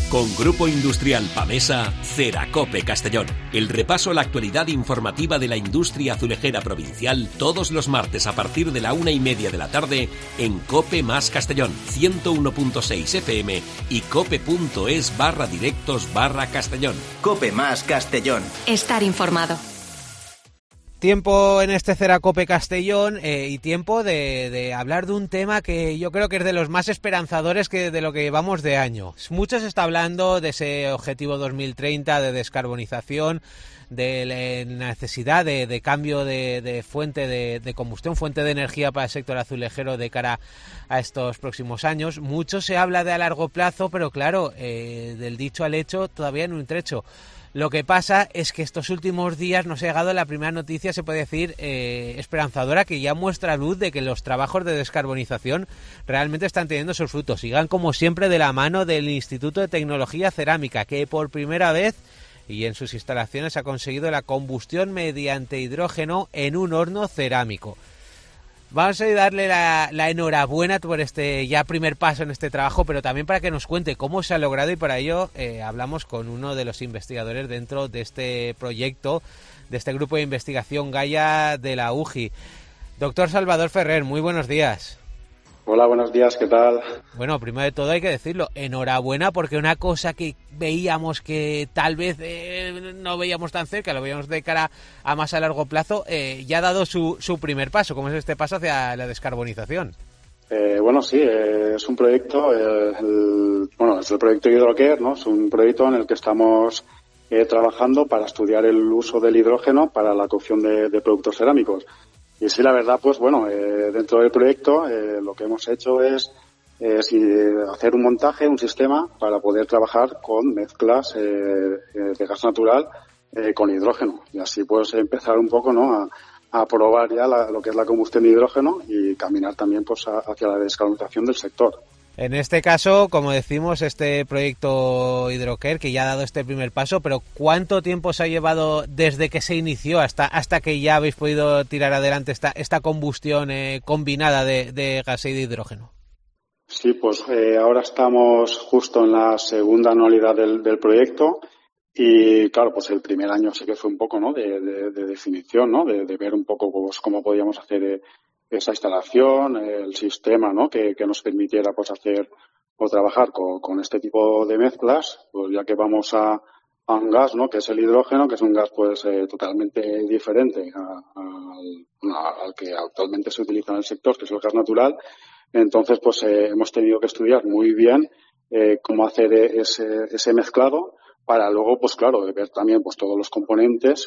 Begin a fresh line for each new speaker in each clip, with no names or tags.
Con Grupo Industrial Pamesa, Ceracope Castellón. El repaso a la actualidad informativa de la industria azulejera provincial todos los martes a partir de la 1:30 de la tarde en Cope Más Castellón, 101.6 FM y cope.es/directos/Castellón.
Cope Más Castellón.
Estar informado.
Tiempo en este Ceracope Castellón y tiempo de hablar de un tema que yo creo que es de los más esperanzadores de lo que llevamos de año. Mucho se está hablando de ese objetivo 2030 de descarbonización, de la necesidad de cambio de fuente de combustión, fuente de energía para el sector azulejero de cara a estos próximos años. Mucho se habla de a largo plazo, pero claro, del dicho al hecho todavía no hay un trecho. Lo que pasa es que estos últimos días nos ha llegado la primera noticia, se puede decir, esperanzadora, que ya muestra luz de que los trabajos de descarbonización realmente están teniendo sus frutos. Sigan como siempre de la mano del Instituto de Tecnología Cerámica, que por primera vez y en sus instalaciones ha conseguido la combustión mediante hidrógeno en un horno cerámico. Vamos a darle la enhorabuena por este ya primer paso en este trabajo, pero también para que nos cuente cómo se ha logrado, y para ello hablamos con uno de los investigadores dentro de este proyecto, de este grupo de investigación Gaia de la UGI. Doctor Salvador Ferrer, muy buenos días.
Hola, buenos días, ¿qué tal?
Bueno, primero de todo hay que decirlo, enhorabuena, porque una cosa que veíamos que tal vez no veíamos tan cerca, lo veíamos de cara a más a largo plazo, ya ha dado su primer paso, como es este paso hacia la descarbonización.
Bueno, sí, es un proyecto, es el proyecto Hidrocare, ¿no? Es un proyecto en el que estamos trabajando para estudiar el uso del hidrógeno para la cocción de productos cerámicos. Y sí, la verdad, pues bueno, dentro del proyecto lo que hemos hecho es hacer un montaje, un sistema para poder trabajar con mezclas de gas natural con hidrógeno. Y así pues empezar un poco, ¿no?, a probar ya lo que es la combustión de hidrógeno y caminar también pues hacia la descarbonización del sector.
En este caso, como decimos, este proyecto Hidrocare, que ya ha dado este primer paso, pero ¿cuánto tiempo se ha llevado desde que se inició hasta que ya habéis podido tirar adelante esta combustión combinada de gas y de hidrógeno?
Sí, pues ahora estamos justo en la segunda anualidad del proyecto y, claro, pues el primer año sí que fue un poco, ¿no?, de definición, ¿no?, de ver un poco pues, cómo podíamos hacer esa instalación, el sistema, ¿no?, que nos permitiera pues hacer o trabajar con este tipo de mezclas, pues ya que vamos a un gas, ¿no?, que es el hidrógeno, que es un gas pues totalmente diferente al que actualmente se utiliza en el sector, que es el gas natural. Entonces pues hemos tenido que estudiar muy bien cómo hacer ese mezclado para luego, pues claro, ver también pues todos los componentes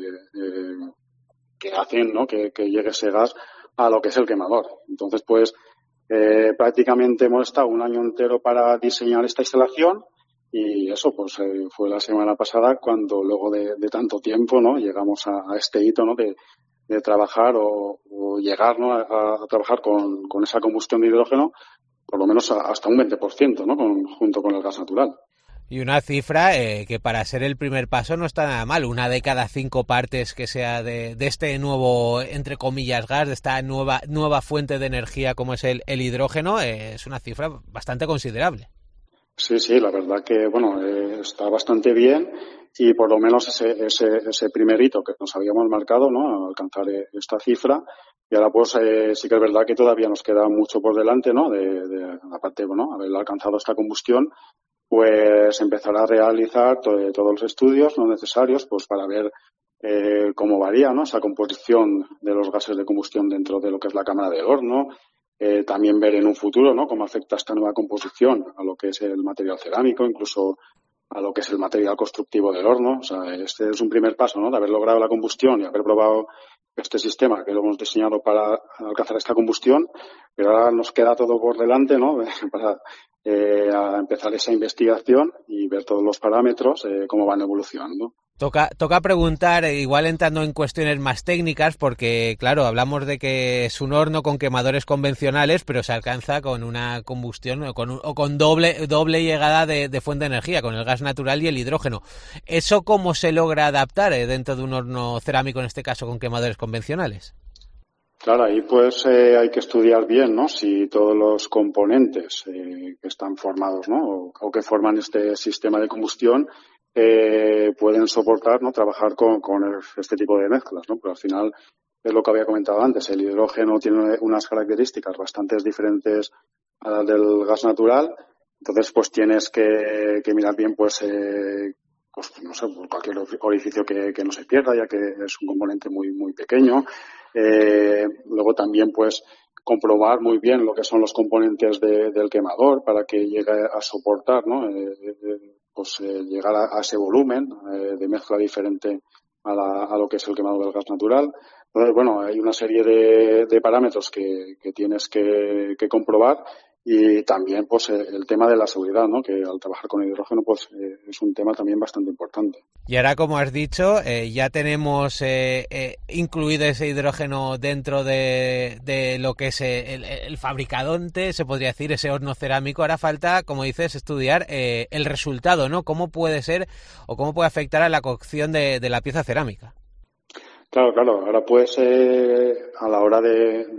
que hacen, ¿no?, que llegue ese gas a lo que es el quemador. Entonces, pues, prácticamente hemos estado un año entero para diseñar esta instalación y eso, pues, fue la semana pasada cuando luego de tanto tiempo, ¿no?, llegamos a este hito, ¿no?, de trabajar o llegar, ¿no?, a trabajar con esa combustión de hidrógeno, por lo menos hasta un 20%, ¿no?, junto con el gas natural.
Y una cifra que para ser el primer paso no está nada mal. 1 de cada 5 partes que sea de este nuevo, entre comillas, gas, de esta nueva fuente de energía como es el hidrógeno, es una cifra bastante considerable.
Sí, la verdad que, bueno, está bastante bien y por lo menos ese primer hito que nos habíamos marcado, ¿no?, alcanzar esta cifra. Y ahora pues sí que es verdad que todavía nos queda mucho por delante, ¿no?, aparte, bueno, haber alcanzado esta combustión, pues empezar a realizar todos los estudios no necesarios pues para ver cómo varía, ¿no?, esa composición de los gases de combustión dentro de lo que es la cámara del horno, también ver en un futuro, ¿no?, cómo afecta esta nueva composición a lo que es el material cerámico, incluso a lo que es el material constructivo del horno. O sea, este es un primer paso, ¿no?, de haber logrado la combustión y haber probado este sistema que lo hemos diseñado para alcanzar esta combustión, pero ahora nos queda todo por delante, ¿no?, para a empezar esa investigación y ver todos los parámetros, cómo van evolucionando.
Toca preguntar, igual entrando en cuestiones más técnicas, porque claro, hablamos de que es un horno con quemadores convencionales, pero se alcanza con una combustión o con doble llegada de fuente de energía, con el gas natural y el hidrógeno. ¿Eso cómo se logra adaptar dentro de un horno cerámico, en este caso con quemadores convencionales?
Claro, ahí pues hay que estudiar bien, ¿no? Si todos los componentes que están formados, ¿no? O que forman este sistema de combustión pueden soportar, ¿no? Trabajar con este tipo de mezclas, ¿no? Pero al final es lo que había comentado antes. El hidrógeno tiene unas características bastante diferentes a las del gas natural. Entonces, pues tienes que mirar bien, pues no sé, cualquier orificio que no se pierda, ya que es un componente muy, muy pequeño. Luego también, pues, comprobar muy bien lo que son los componentes del quemador para que llegue a soportar, ¿no? Llegar a ese volumen de mezcla diferente a lo que es el quemado del gas natural. Entonces, bueno, hay una serie de parámetros que tienes que comprobar. Y también, pues, el tema de la seguridad, ¿no? Que al trabajar con hidrógeno, pues, es un tema también bastante importante.
Y ahora, como has dicho, ya tenemos incluido ese hidrógeno dentro de lo que es el fabricante, se podría decir, ese horno cerámico. Ahora falta, como dices, estudiar el resultado, ¿no? Cómo puede ser o cómo puede afectar a la cocción de la pieza cerámica.
Claro. Ahora, pues, a la hora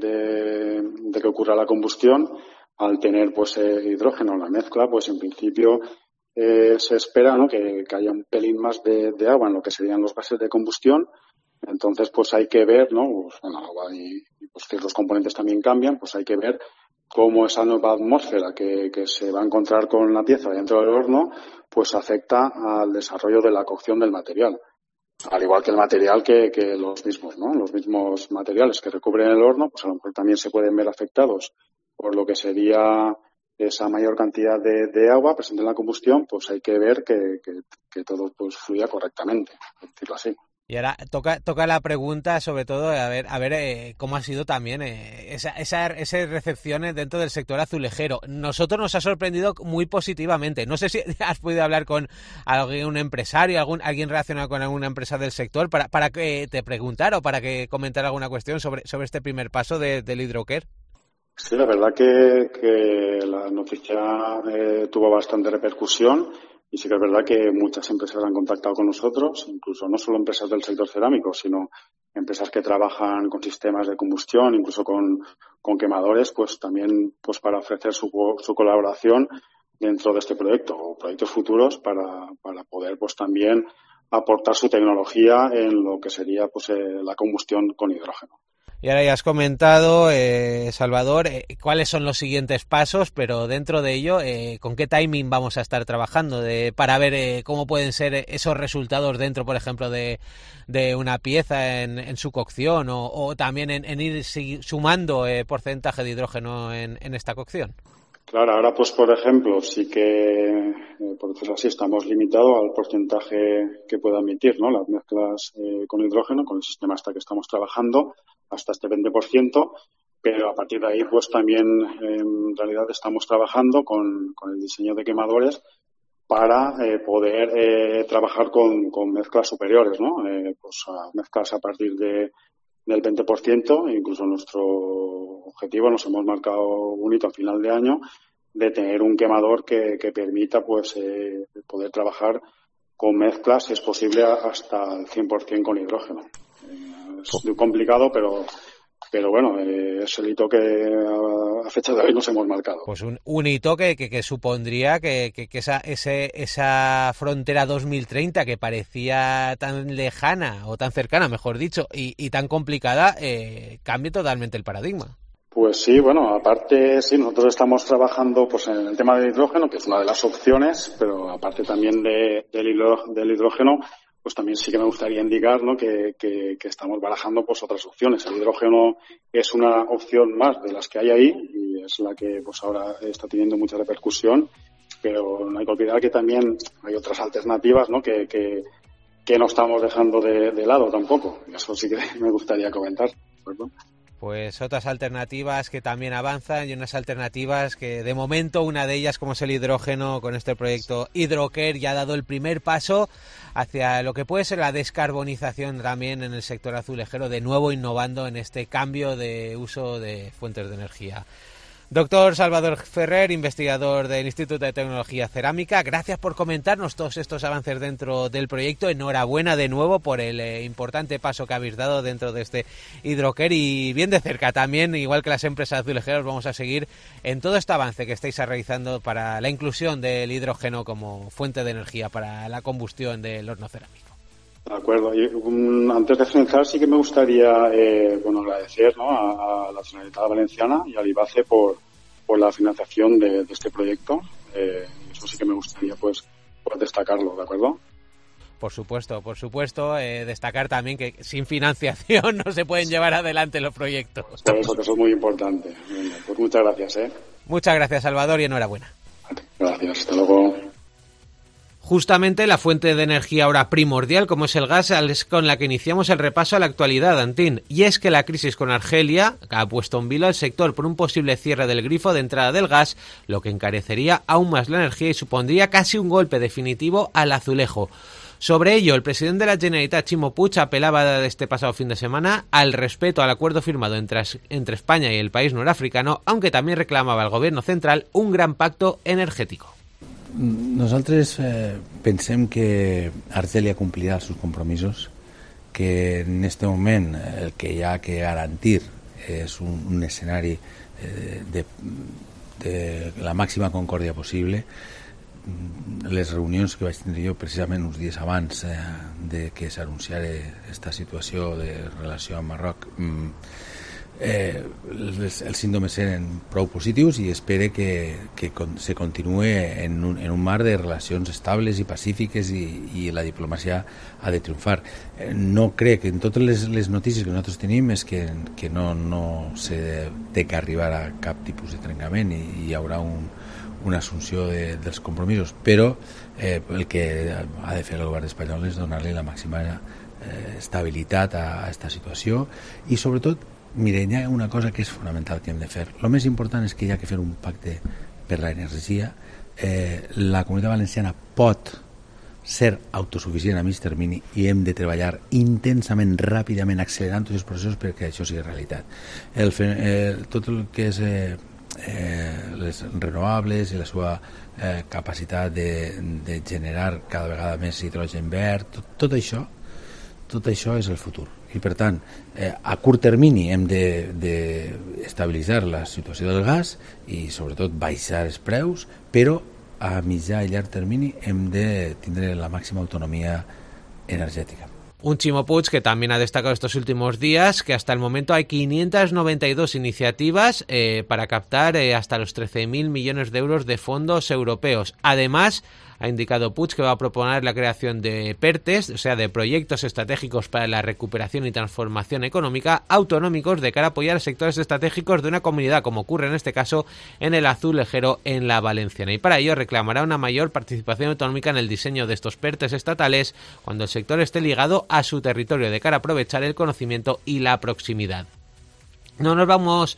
de que ocurra la combustión, al tener pues hidrógeno en la mezcla, pues en principio se espera, ¿no? que haya un pelín más de agua en lo que serían los gases de combustión. Entonces, pues hay que ver, ¿no? Pues, en el agua y pues ciertos componentes también cambian, pues hay que ver cómo esa nueva atmósfera que se va a encontrar con la pieza dentro del horno, pues afecta al desarrollo de la cocción del material. Al igual que el material que los mismos, ¿no? Los mismos materiales que recubren el horno, pues a lo mejor también se pueden ver afectados por lo que sería esa mayor cantidad de agua presente en la combustión. Pues hay que ver que todo pues fluya correctamente, por decirlo así.
Y ahora toca la pregunta, sobre todo, a ver cómo ha sido también esas recepciones dentro del sector azulejero. Nosotros nos ha sorprendido muy positivamente. No sé si has podido hablar con algún empresario, alguien relacionado con alguna empresa del sector, para que te preguntara o para que comentara alguna cuestión sobre este primer paso del Hydrocare.
Sí, la verdad que la noticia tuvo bastante repercusión y sí que es verdad que muchas empresas han contactado con nosotros, incluso no solo empresas del sector cerámico, sino empresas que trabajan con sistemas de combustión, incluso con quemadores, pues también pues para ofrecer su colaboración dentro de este proyecto o proyectos futuros para poder pues también aportar su tecnología en lo que sería pues la combustión con hidrógeno.
Y ahora ya has comentado, Salvador, cuáles son los siguientes pasos, pero dentro de ello, ¿con qué timing vamos a estar trabajando para ver cómo pueden ser esos resultados dentro, por ejemplo, de una pieza en su cocción o también en ir sumando porcentaje de hidrógeno en esta cocción?
Claro, ahora pues por ejemplo sí que, por decirlo así, estamos limitados al porcentaje que pueda emitir, ¿no? Las mezclas con hidrógeno, con el sistema hasta que estamos trabajando, hasta este 20%, pero a partir de ahí pues también en realidad estamos trabajando con el diseño de quemadores para poder trabajar con mezclas superiores, ¿no? Pues a mezclas a partir del 20%, incluso nuestro objetivo nos hemos marcado un hito a final de año de tener un quemador que permita pues poder trabajar con mezclas, si es posible, hasta el 100% con hidrógeno. Es muy complicado, pero bueno, es el hito que a fecha de hoy nos hemos marcado.
Pues un hito que supondría que esa frontera 2030 que parecía tan lejana o tan cercana, mejor dicho, y tan complicada, cambie totalmente el paradigma.
Pues sí, bueno, aparte sí, nosotros estamos trabajando pues en el tema del hidrógeno, que es una de las opciones, pero aparte también del hidrógeno, pues también sí que me gustaría indicar, ¿no? que estamos barajando pues otras opciones. El hidrógeno es una opción más de las que hay ahí y es la que pues ahora está teniendo mucha repercusión, pero no hay que olvidar que también hay otras alternativas, ¿no? que no estamos dejando de lado tampoco. Eso sí que me gustaría comentar, ¿verdad?
Pues otras alternativas que también avanzan y unas alternativas que de momento una de ellas, como es el hidrógeno, con este proyecto Hydrocare, ya ha dado el primer paso hacia lo que puede ser la descarbonización también en el sector azulejero, de nuevo innovando en este cambio de uso de fuentes de energía. Doctor Salvador Ferrer, investigador del Instituto de Tecnología Cerámica, gracias por comentarnos todos estos avances dentro del proyecto. Enhorabuena de nuevo por el importante paso que habéis dado dentro de este Hidrocare y bien de cerca también, igual que las empresas azulejeras, vamos a seguir en todo este avance que estáis realizando para la inclusión del hidrógeno como fuente de energía para la combustión del horno cerámico.
De acuerdo. Y antes de finalizar, sí que me gustaría agradecer, ¿no?, a la Generalitat Valenciana y al IBACE por la financiación de este proyecto. Eso sí que me gustaría pues destacarlo, ¿de acuerdo?
Por supuesto. Destacar también que sin financiación no se pueden llevar adelante los proyectos.
Por eso, que eso es muy importante. Bien, pues muchas gracias.
Muchas gracias, Salvador, y enhorabuena.
Gracias, hasta luego.
Justamente la fuente de energía ahora primordial, como es el gas, es con la que iniciamos el repaso a la actualidad, Antín. Y es que la crisis con Argelia ha puesto en vilo al sector por un posible cierre del grifo de entrada del gas, lo que encarecería aún más la energía y supondría casi un golpe definitivo al azulejo. Sobre ello, el presidente de la Generalitat, Ximo Puig, apelaba este pasado fin de semana al respeto al acuerdo firmado entre España y el país norafricano, aunque también reclamaba al gobierno central un gran pacto energético.
Nosaltres pensem que Argelia complirà els seus compromisos, que en aquest moment el que hi ha que garantir és un escenari de la màxima concòrdia possible. Les reunions que vaig tindre jo precisament uns dies abans de que s'anunciara aquesta situació de relació amb Marroc, els símptomes eren prou positius i espero que se continuï en un marc de relacions estables i pacífiques i la diplomàcia ha de triomfar. No crec que en totes les notícies que nosaltres tenim és que no se té que arribar a cap tipus de trencament i hi haurà una assumpció dels compromisos, però el que ha de fer el govern espanyol és donar-li la màxima estabilitat a aquesta situació i sobretot, mire, hi ha una cosa que és fonamental que hem de fer. El més important és que hi ha que fer un pacte per l'energia. La Comunitat Valenciana pot ser autosuficient a mig termini i hem de treballar intensament, ràpidament, accelerant tots els processos perquè això sigui realitat. Tot el que és les renovables i la seva capacitat de generar cada vegada més hidrogen verd, tot això és el futur. I per tant, a curt termini hem d'estabilitzar la situació del gas i sobretot baixar els preus, però a mitjà i llarg termini hem de tindre la màxima autonomía energética.
Un Ximo Puig que también ha destacado estos últimos días que hasta el momento hay 592 iniciativas para captar hasta los 13.000 millones de euros de fondos europeos. Además, ha indicado Puig que va a proponer la creación de PERTEs, o sea, de proyectos estratégicos para la recuperación y transformación económica autonómicos de cara a apoyar a sectores estratégicos de una comunidad, como ocurre en este caso en el azulejero en la Valenciana. Y para ello reclamará una mayor participación autonómica en el diseño de estos PERTEs estatales cuando el sector esté ligado a su territorio, de cara a aprovechar el conocimiento y la proximidad. No nos vamos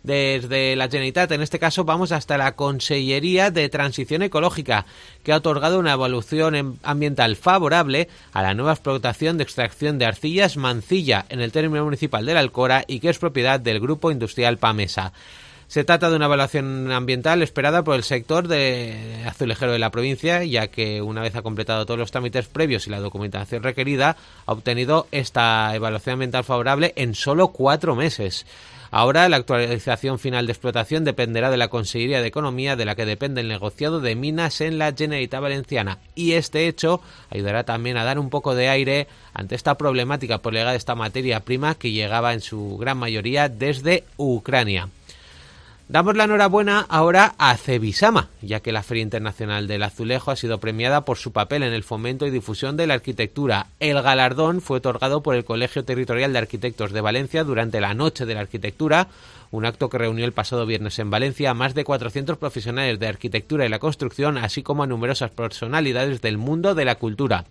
desde la Generalitat, en este caso vamos hasta la Consellería de Transición Ecológica, que ha otorgado una evaluación ambiental favorable a la nueva explotación de extracción de arcillas Mancilla en el término municipal de la Alcora y que es propiedad del grupo industrial Pamesa. Se trata de una evaluación ambiental esperada por el sector de azulejero de la provincia, ya que una vez ha completado todos los trámites previos y la documentación requerida, ha obtenido esta evaluación ambiental favorable en solo 4 meses. Ahora la actualización final de explotación dependerá de la Consellería de Economía, de la que depende el negociado de minas en la Generalitat Valenciana. Y este hecho ayudará también a dar un poco de aire ante esta problemática por llegada de esta materia prima que llegaba en su gran mayoría desde Ucrania. Damos la enhorabuena ahora a Cebisama, ya que la Feria Internacional del Azulejo ha sido premiada por su papel en el fomento y difusión de la arquitectura. El galardón fue otorgado por el Colegio Territorial de Arquitectos de Valencia durante la Noche de la Arquitectura, un acto que reunió el pasado viernes en Valencia a más de 400 profesionales de arquitectura y la construcción, así como a numerosas personalidades del mundo de la cultura.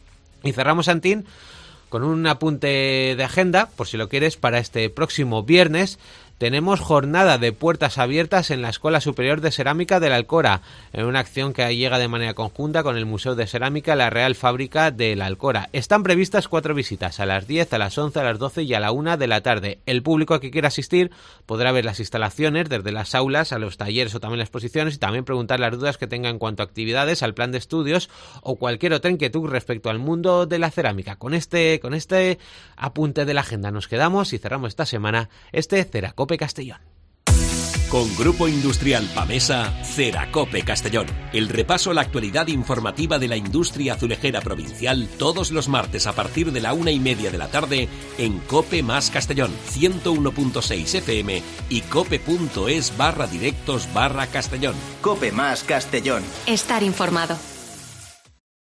Y cerramos, Antín, con un apunte de agenda, por si lo quieres, para este próximo viernes. tenemos jornada de puertas abiertas en la Escuela Superior de Cerámica de la Alcora, en una acción que llega de manera conjunta con el Museo de Cerámica, la Real Fábrica de la Alcora. Están previstas 4 visitas, a las 10, a las 11, a las 12 y a la 1 de la tarde. El público que quiera asistir podrá ver las instalaciones, desde las aulas a los talleres o también las exposiciones, y también preguntar las dudas que tenga en cuanto a actividades, al plan de estudios o cualquier otra inquietud respecto al mundo de la cerámica. Con este apunte de la agenda nos quedamos y cerramos esta semana este Ceracope Castellón.
Con Grupo Industrial Pamesa, Ceracope Castellón. El repaso a la actualidad informativa de la industria azulejera provincial todos los martes a partir de la 1:30 de la tarde en Cope Más Castellón, 101.6 FM y cope.es/directos/Castellón.
Cope Más Castellón.
Estar informado.